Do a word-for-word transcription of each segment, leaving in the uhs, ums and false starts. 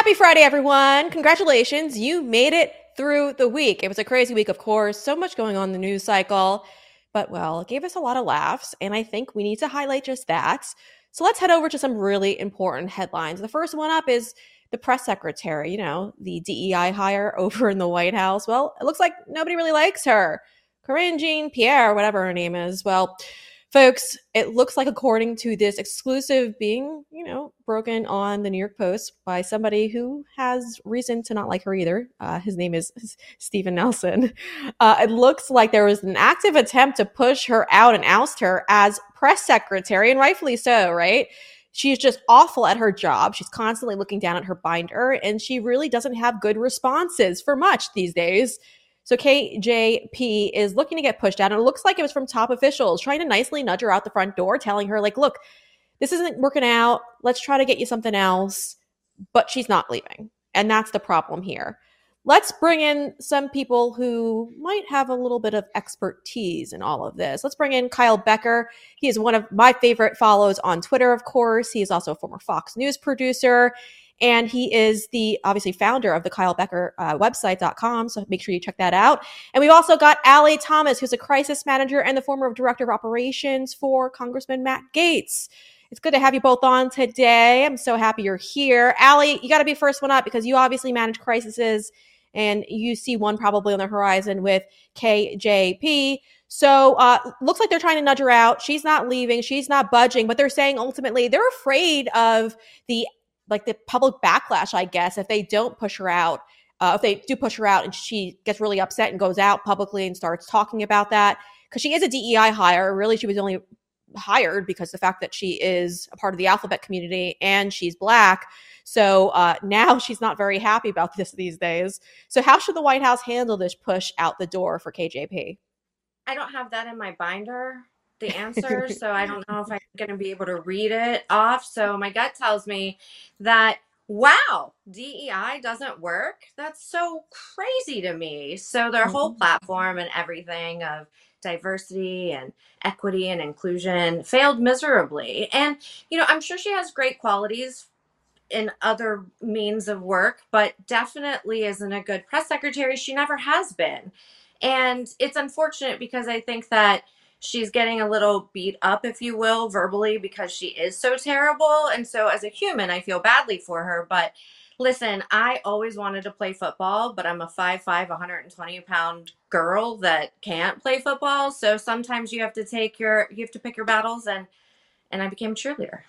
Happy Friday, everyone. Congratulations. You made it through the week. It was a crazy week, of course. So much going on in the news cycle. But, well, it gave us a lot of laughs. And I think we need to highlight just that. So let's head over to some really important headlines. The first one up is the press secretary, you know, the D E I hire over in the White House. Well, it looks like nobody really likes her. Karine Jean-Pierre, whatever her name is. Well, folks, it looks like, according to this exclusive being, you know, broken on the New York Post by somebody who has reason to not like her either. Uh, his name is Stephen Nelson. Uh, it looks like there was an active attempt to push her out and oust her as press secretary, and rightfully so, right? She's just awful at her job. She's constantly looking down at her binder, and she really doesn't have good responses for much these days. So K J P is looking to get pushed out, and it looks like it was from top officials trying to nicely nudge her out the front door, telling her, like, look, this isn't working out. Let's try to get you something else. But she's not leaving. And that's the problem here. Let's bring in some people who might have a little bit of expertise in all of this. Let's bring in Kyle Becker. He is one of my favorite follows on Twitter, of course. He is also a former Fox News producer. And he is the, obviously, founder of the Kyle Becker uh, website dot com. So make sure you check that out. And we've also got Allie Thomas, who's a crisis manager and the former director of operations for Congressman Matt Gaetz. It's good to have you both on today. I'm so happy you're here. Allie, you got to be first one up because you obviously manage crises and you see one probably on the horizon with K J P. So uh looks like they're trying to nudge her out. She's not leaving. She's not budging. But they're saying ultimately they're afraid of the like the public backlash, I guess, if they don't push her out, uh, if they do push her out and she gets really upset and goes out publicly and starts talking about that, because she is a D E I hire. Really, she was only hired because the fact that she is a part of the alphabet community and she's Black. So uh, now she's not very happy about this these days. So how should the White House handle this push out the door for K J P? I don't have that in my binder, the answer, so I don't know if I'm going to be able to read it off. So my gut tells me that, wow, D E I doesn't work. That's so crazy to me. So their whole platform and everything of diversity and equity and inclusion failed miserably. And, you know, I'm sure she has great qualities in other means of work, but definitely isn't a good press secretary. She never has been. And it's unfortunate because I think that she's getting a little beat up, if you will, verbally because she is so terrible. And so as a human, I feel badly for her. But listen, I always wanted to play football, but I'm a five five, one hundred twenty pound girl that can't play football. So sometimes you have to take your, you have to pick your battles. And, and I became a cheerleader.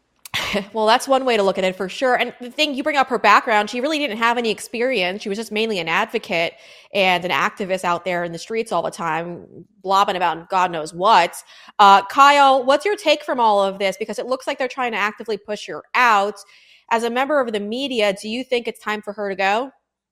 Well, that's one way to look at it for sure. And the thing, you bring up her background, she really didn't have any experience. She was just mainly an advocate and an activist out there in the streets all the time, blobbing about God knows what. Uh, Kyle, what's your take from all of this? Because it looks like they're trying to actively push her out. As a member of the media, do you think it's time for her to go?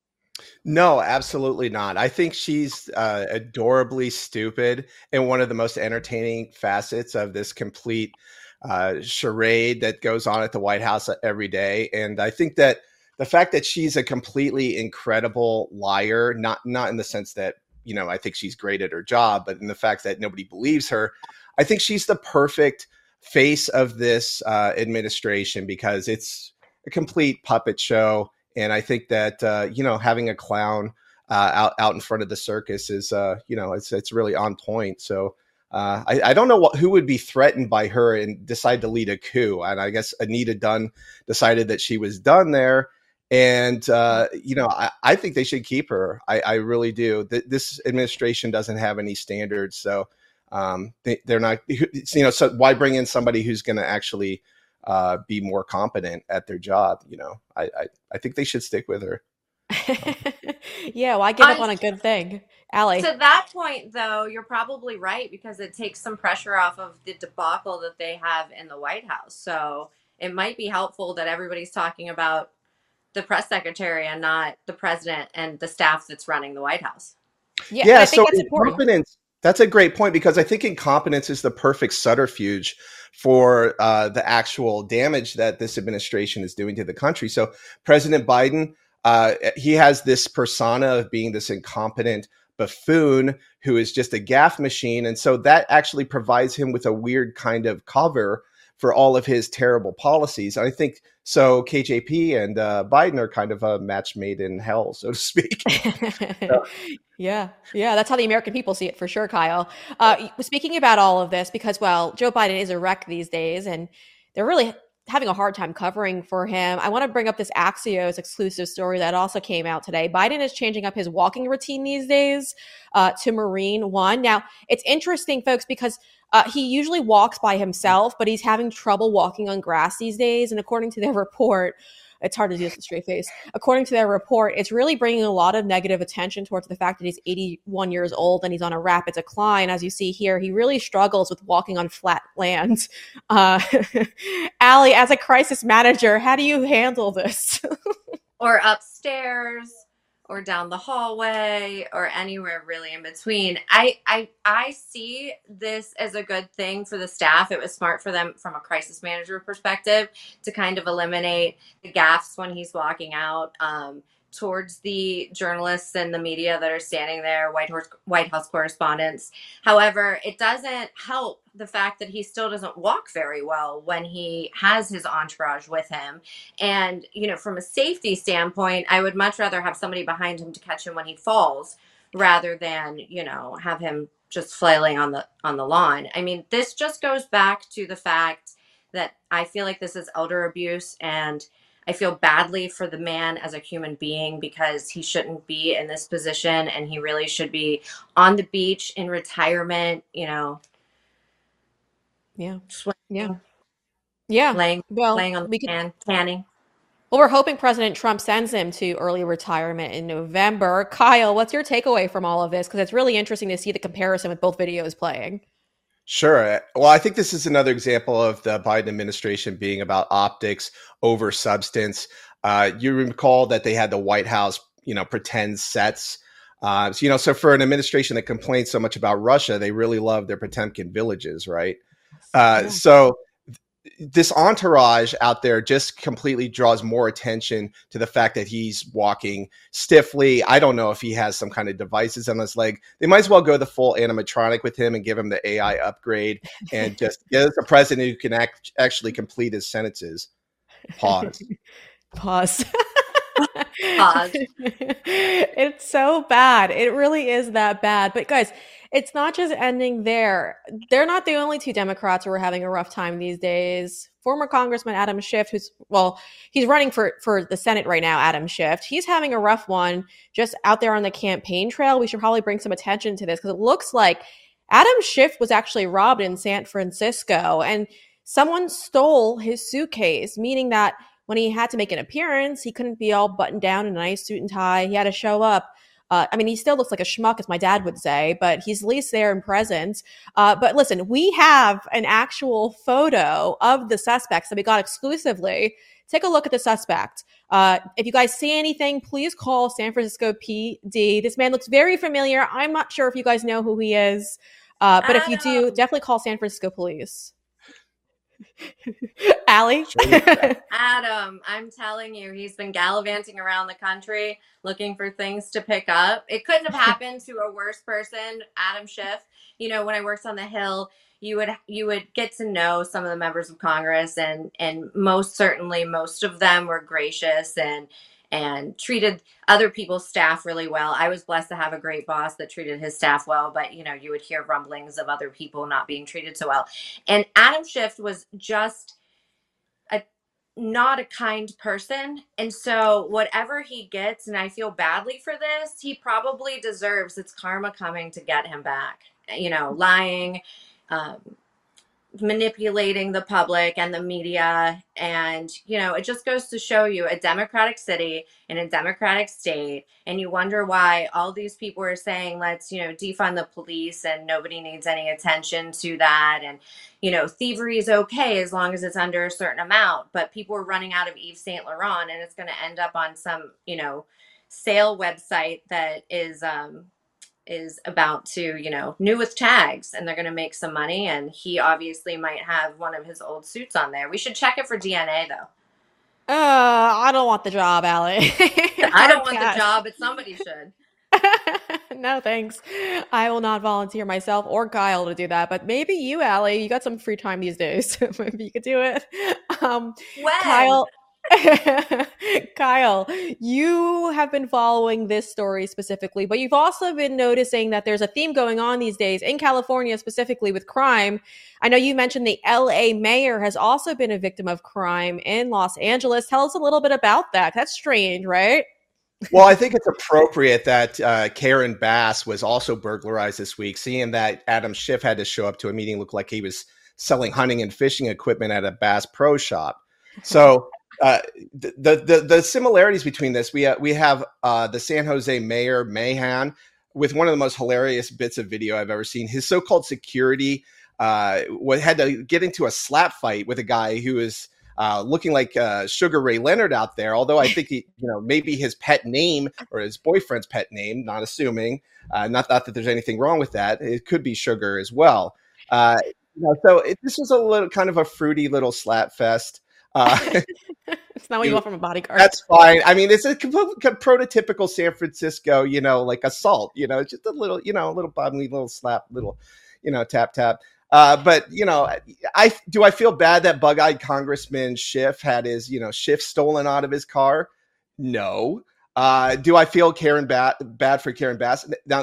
No, absolutely not. I think she's uh, adorably stupid and one of the most entertaining facets of this complete uh, charade that goes on at the White House every day. And I think that the fact that she's a completely incredible liar, not not in the sense that, you know, I think she's great at her job, but in the fact that nobody believes her, I think she's the perfect face of this uh, administration because it's a complete puppet show. And I think that, uh, you know, having a clown uh, out, out in front of the circus is, uh, you know, it's it's really on point. So uh, I, I don't know what, who would be threatened by her and decide to lead a coup. And I guess Anita Dunn decided that she was done there. And, uh, you know, I, I think they should keep her. I, I really do. Th- this administration doesn't have any standards. So um, they, they're not, you know, so why bring in somebody who's going to actually uh, be more competent at their job? You know, I, I, I think they should stick with her. Yeah, why give up on a good thing? Allie. To that point, though, you're probably right because it takes some pressure off of the debacle that they have in the White House. So it might be helpful that everybody's talking about the press secretary and not the president and the staff that's running the White House. Yeah, Yeah, I think so that's important. incompetence, that's a great point because I think incompetence is the perfect subterfuge for uh, the actual damage that this administration is doing to the country. So President Biden, uh, he has this persona of being this incompetent buffoon who is just a gaffe machine. And so that actually provides him with a weird kind of cover for all of his terrible policies. I think so. K J P and uh, Biden are kind of a match made in hell, so to speak. So. Yeah, yeah, that's how the American people see it for sure, Kyle. Uh, speaking about all of this, because, well, Joe Biden is a wreck these days, and they're really having a hard time covering for him. I want to bring up this Axios exclusive story that also came out today. Biden is changing up his walking routine these days uh, to Marine One. Now, it's interesting, folks, because uh, he usually walks by himself, but he's having trouble walking on grass these days. And according to their report, it's hard to do this with a straight face. According to their report, it's really bringing a lot of negative attention towards the fact that he's eighty-one years old and he's on a rapid decline. As you see here, he really struggles with walking on flat land. Uh, Allie, as a crisis manager, how do you handle this? Or upstairs, or down the hallway, or anywhere really in between. I, I I see this as a good thing for the staff. It was smart for them from a crisis manager perspective to kind of eliminate the gaffes when he's walking out. Um, towards the journalists and the media that are standing there, White House, White House correspondents. However, it doesn't help the fact that he still doesn't walk very well when he has his entourage with him. And, you know, from a safety standpoint, I would much rather have somebody behind him to catch him when he falls rather than, you know, have him just flailing on the on the lawn. I mean, this just goes back to the fact that I feel like this is elder abuse, and I feel badly for the man as a human being because he shouldn't be in this position, and he really should be on the beach in retirement, you know. Yeah. Swimming, yeah. Yeah. Laying, well, laying on the we could, can, tanning. Well, we're hoping President Trump sends him to early retirement in November. Kyle, what's your takeaway from all of this? Because it's really interesting to see the comparison with both videos playing. Sure. Well, I think this is another example of the Biden administration being about optics over substance. Uh, you recall that they had the White House, you know, pretend sets. Uh, so, you know, so for an administration that complains so much about Russia, they really love their Potemkin villages, right? Uh, Yeah. So this entourage out there just completely draws more attention to the fact that he's walking stiffly. I don't know if he has some kind of devices on his leg. They might as well go the full animatronic with him and give him the A I upgrade and just get us a president who can act, actually complete his sentences. Pause. Pause. Pause. It's so bad. It really is that bad. But guys, it's not just ending there. They're not the only two Democrats who are having a rough time these days. Former Congressman Adam Schiff, who's, well, he's running for, for the Senate right now, Adam Schiff. He's having a rough one just out there on the campaign trail. We should probably bring some attention to this because it looks like Adam Schiff was actually robbed in San Francisco and someone stole his suitcase, meaning that when he had to make an appearance, he couldn't be all buttoned down in a nice suit and tie. He had to show up. Uh, I mean, he still looks like a schmuck, as my dad would say, but he's at least there in presence. Uh, but listen, we have an actual photo of the suspects that we got exclusively. Take a look at the suspect. Uh, if you guys see anything, please call San Francisco P D. This man looks very familiar. I'm not sure if you guys know who he is, uh, but if you do, definitely call San Francisco police. Allie? Adam, I'm telling you, he's been gallivanting around the country looking for things to pick up. It couldn't have happened to a worse person, Adam Schiff. You know, when I worked on the Hill, you would you would get to know some of the members of Congress, and and most certainly most of them were gracious and and treated other people's staff really well. I was blessed to have a great boss that treated his staff well, but you know, you would hear rumblings of other people not being treated so well. And Adam Schiff was just a not a kind person. And so whatever he gets, and I feel badly for this, he probably deserves. It's karma coming to get him back. You know, lying, um, manipulating the public and the media. And, you know, it just goes to show you a democratic city in a democratic state. And you wonder why all these people are saying, let's, you know, defund the police and nobody needs any attention to that. And, you know, thievery is okay as long as it's under a certain amount. But people are running out of Yves Saint Laurent and it's going to end up on some, you know, sale website that is, um, is about to, you know, new with tags, and they're going to make some money. And he obviously might have one of his old suits on there. We should check it for D N A though. Uh, I don't want the job, Allie. I don't want the job, but somebody should. No, thanks. I will not volunteer myself or Kyle to do that, but maybe you, Allie, you got some free time these days. Maybe you could do it. Um, When? Kyle, Kyle, you have been following this story specifically, but you've also been noticing that there's a theme going on these days in California, specifically with crime. I know you mentioned the L A mayor has also been a victim of crime in Los Angeles. Tell us a little bit about that. That's strange, right? Well, I think it's appropriate that uh, Karen Bass was also burglarized this week, seeing that Adam Schiff had to show up to a meeting, looked like he was selling hunting and fishing equipment at a Bass Pro Shop. So uh, the, the the similarities between this, we uh, we have uh, the San Jose mayor Mahan with one of the most hilarious bits of video I've ever seen. His so-called security uh, had to get into a slap fight with a guy who is Uh, looking like uh, Sugar Ray Leonard out there, although I think he, you know, maybe his pet name or his boyfriend's pet name, not assuming, uh, not, not that there's anything wrong with that. It could be Sugar as well. Uh, you know, so it, this was a little kind of a fruity little slap fest. Uh, It's not what you want from a bodyguard. That's fine. I mean, it's a prototypical San Francisco, you know, like assault, you know, just a little, you know, a little bubbly, little slap, little, you know, tap, tap. Uh, but, you know, I do I feel bad that bug-eyed Congressman Schiff had his, you know, Schiff stolen out of his car? No. Uh, do I feel Karen ba- bad for Karen Bass? Now,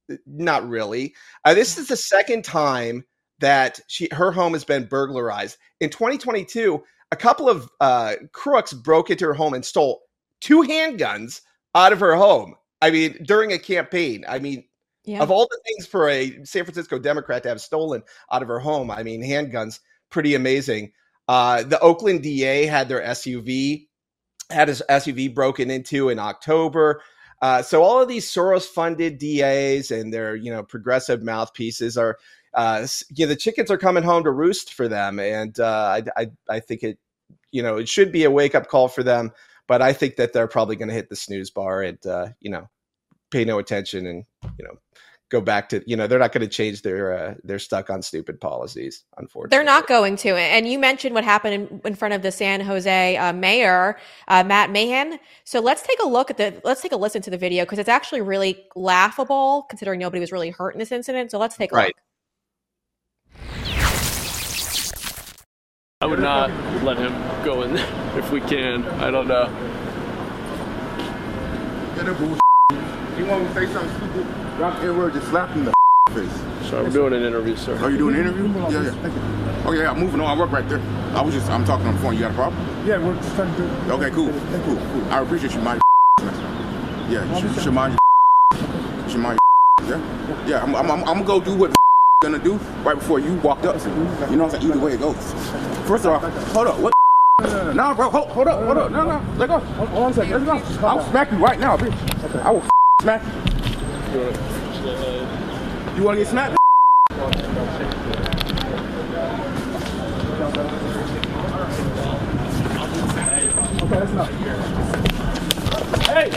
not really. Uh, this is the second time that she her home has been burglarized. In twenty twenty-two, a couple of uh, crooks broke into her home and stole two handguns out of her home. I mean, during a campaign. I mean, yeah. Of all the things for a San Francisco Democrat to have stolen out of her home, I mean, handguns, pretty amazing. Uh, the Oakland D A had their S U V, had his S U V broken into in October. Uh, so all of these Soros-funded D As and their, you know, progressive mouthpieces are, uh, yeah, the chickens are coming home to roost for them. And uh, I, I, I think it, you know, it should be a wake-up call for them. But I think that they're probably going to hit the snooze bar and, uh, you know, pay no attention and, you know, go back to, you know, they're not going to change their, uh, they're stuck on stupid policies, unfortunately. They're not going to. And you mentioned what happened in, in front of the San Jose uh, mayor, uh, Matt Mahan. So let's take a look at the, let's take a listen to the video because it's actually really laughable considering nobody was really hurt in this incident. So let's take a right. look. I would not let him go in if we can. I don't know. You want to say something stupid? Drop the N-word, just slap him in the face. So I'm doing an interview, sir. Are you doing an interview? Yeah, yeah. Thank you. Oh, yeah, I'm moving on. I work right there. I was just, I'm talking on the phone. You got a problem? Yeah, we're just trying to do it. Okay, cool. Cool, cool. I appreciate you mind Yeah, you should, you should mind you should mind Yeah? Yeah, I'm, I'm, I'm, I'm going to go do what the gonna do right before you walked up to me. You know what I'm saying? Either way it goes. First of all, hold up. What? No, no, bro, hold, hold up, hold up. No, no, let go. Hold on a second. Let's go. I'll smack you right now, bitch. Okay. I will smack you. You want to get smacked? Okay, that's enough. Hey!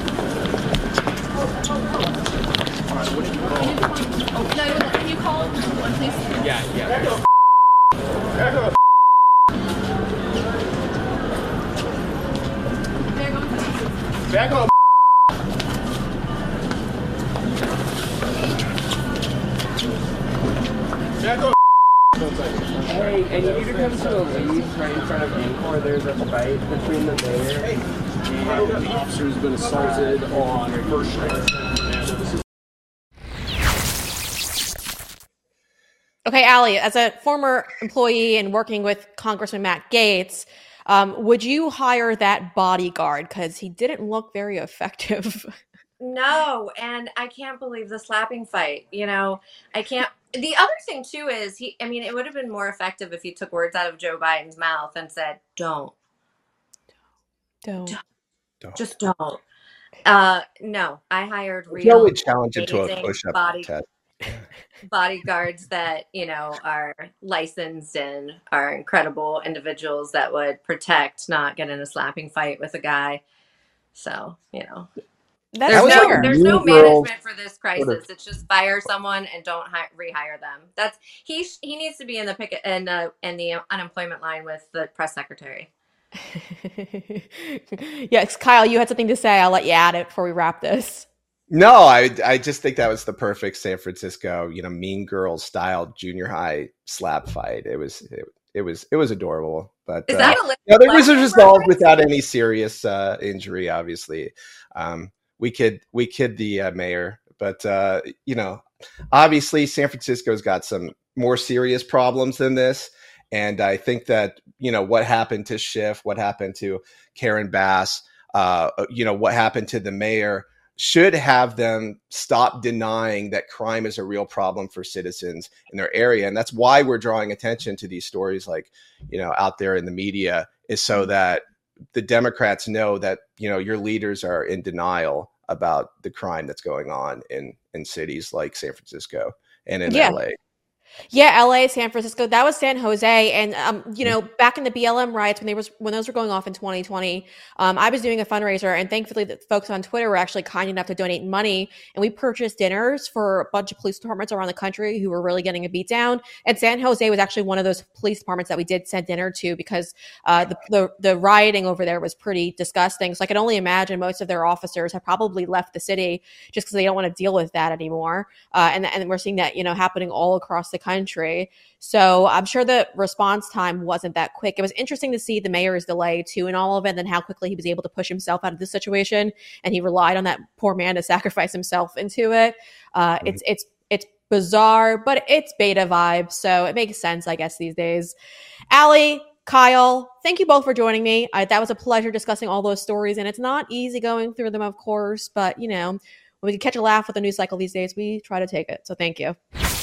Alright, what do you call? Oh, no, can you call one, please? Yeah, yeah. Back up. They're going to Back up. Back up. Hey, and you need to come to the lead right in front of Angkor. There's a fight between the mayor and the officer who's been assaulted on First Street. Okay, Allie, as a former employee and working with Congressman Matt Gaetz, um, would you hire that bodyguard? Because he didn't look very effective. No, and I can't believe the slapping fight. You know, I can't. The other thing, too, is he, I mean, it would have been more effective if he took words out of Joe Biden's mouth and said, don't. Don't. Don't. don't. Just don't. Uh, no, I hired real Joe would challenge him to a push-up body, test. bodyguards that, you know, are licensed and are incredible individuals that would protect, not get in a slapping fight with a guy. So, you know. That's there's no, fair. there's no management for this crisis. It's just fire someone and don't hi- rehire them. That's he. Sh- he needs to be in the picket in the in the unemployment line with the press secretary. Yes, Kyle, you had something to say. I'll let you add it before we wrap this. No, I I just think that was the perfect San Francisco, you know, Mean Girls style junior high slap fight. It was it, it was it was adorable. But Is uh, that a no, there was a Leslie resolve reference? without any serious uh, injury. Obviously, um, we kid we kid the uh, mayor, but uh, you know, obviously San Francisco's got some more serious problems than this. And I think that, you know, what happened to Schiff, what happened to Karen Bass, uh, you know, what happened to the mayor should have them stop denying that crime is a real problem for citizens in their area. And that's why we're drawing attention to these stories like, you know, out there in the media, is so that the Democrats know that, you know, your leaders are in denial about the crime that's going on in, in cities like San Francisco and in Yeah. L A. Yeah, L A, San Francisco, that was San Jose, and um, you know, back in the B L M riots when they was when those were going off in twenty twenty, um, I was doing a fundraiser, and thankfully, the folks on Twitter were actually kind enough to donate money, and we purchased dinners for a bunch of police departments around the country who were really getting a beat down. And San Jose was actually one of those police departments that we did send dinner to because uh, the, the the rioting over there was pretty disgusting. So I can only imagine most of their officers have probably left the city just because they don't want to deal with that anymore. Uh, and and we're seeing that, you know, happening all across the country. So I'm sure the response time wasn't that quick. It was interesting to see the mayor's delay too in all of it, and then how quickly he was able to push himself out of this situation. And he relied on that poor man to sacrifice himself into it. Uh, mm-hmm. It's it's it's bizarre, but it's beta vibes, so it makes sense, I guess, these days. Allie, Kyle, thank you both for joining me. I, that was a pleasure discussing all those stories, and it's not easy going through them, of course, but you know, when we can catch a laugh with the news cycle these days, we try to take it. So thank you.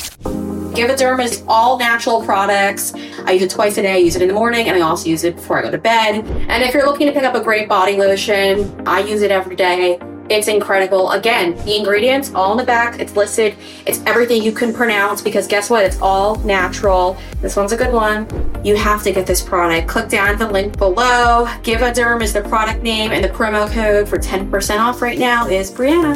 Givaderm is all natural products. I use it twice a day. I use it in the morning, and I also use it before I go to bed. And if you're looking to pick up a great body lotion, I use it every day. It's incredible. Again, the ingredients all in the back. It's listed. It's everything you can pronounce because guess what? It's all natural. This one's a good one. You have to get this product. Click down the link below. Givaderm is the product name, and the promo code for ten percent off right now is Brianna.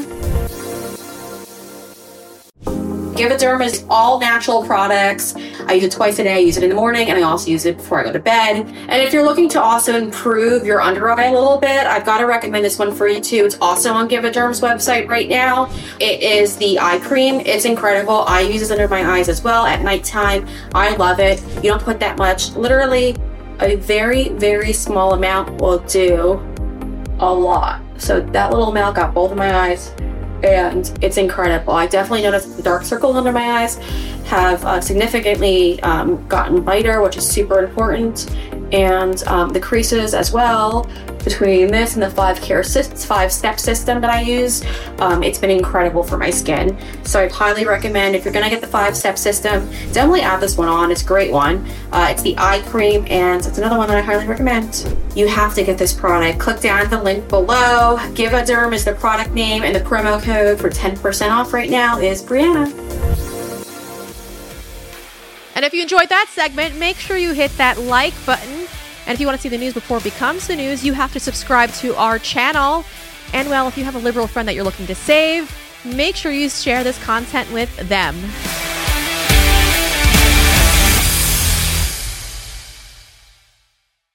Givaderm is all natural products. I use it twice a day. I use it in the morning, and I also use it before I go to bed. And if you're looking to also improve your under eye a little bit, I've got to recommend this one for you too. It's also on Givaderm's website right now. It is the eye cream. It's incredible. I use it under my eyes as well at nighttime. I love it. You don't put that much. Literally, a very, very small amount will do a lot. So that little amount got both of my eyes. And it's incredible. I definitely noticed the dark circles under my eyes have uh, significantly um, gotten lighter, which is super important. And um, the creases as well between this and the five care five step system that I use, um, it's been incredible for my skin. So I'd highly recommend, if you're gonna get the five step system, definitely add this one on. It's a great one. Uh, it's the eye cream, and it's another one that I highly recommend. You have to get this product. Click down the link below. Givaderm is the product name, and the promo code for ten percent off right now is Brianna. And if you enjoyed that segment, make sure you hit that like button. And if you want to see the news before it becomes the news, you have to subscribe to our channel. And well, if you have a liberal friend that you're looking to save, make sure you share this content with them.